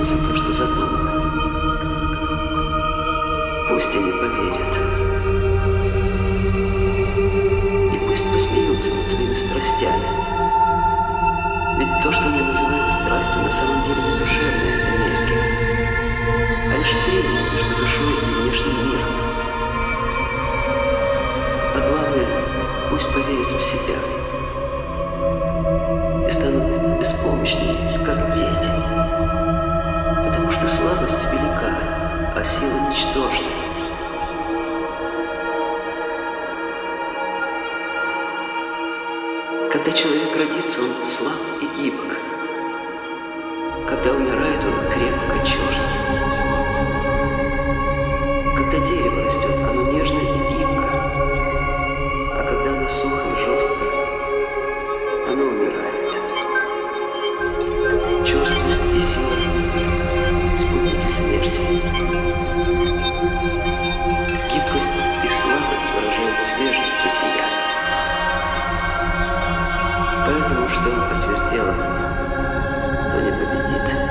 за то, что задумал. Пусть они поверят. И пусть посмеются над своими страстями. Ведь то, что они называют страстью, на самом деле не душевная энергия, а лишь трение между душой и внешним миром. А главное, пусть поверят в себя и станут беспомощными, как дети. Потому что слабость велика, а сила ничтожна. Когда человек родится, он слаб и гибок. Когда умирает, он крепко черст. Когда дерево растет, оно нежно и гибко. А когда оно сухо и жестко, оно умирает. Черствость и сила — спутники смерти. Гибкость и слабость выражают свежесть бытия. Поэтому, что отвертело, то не победит.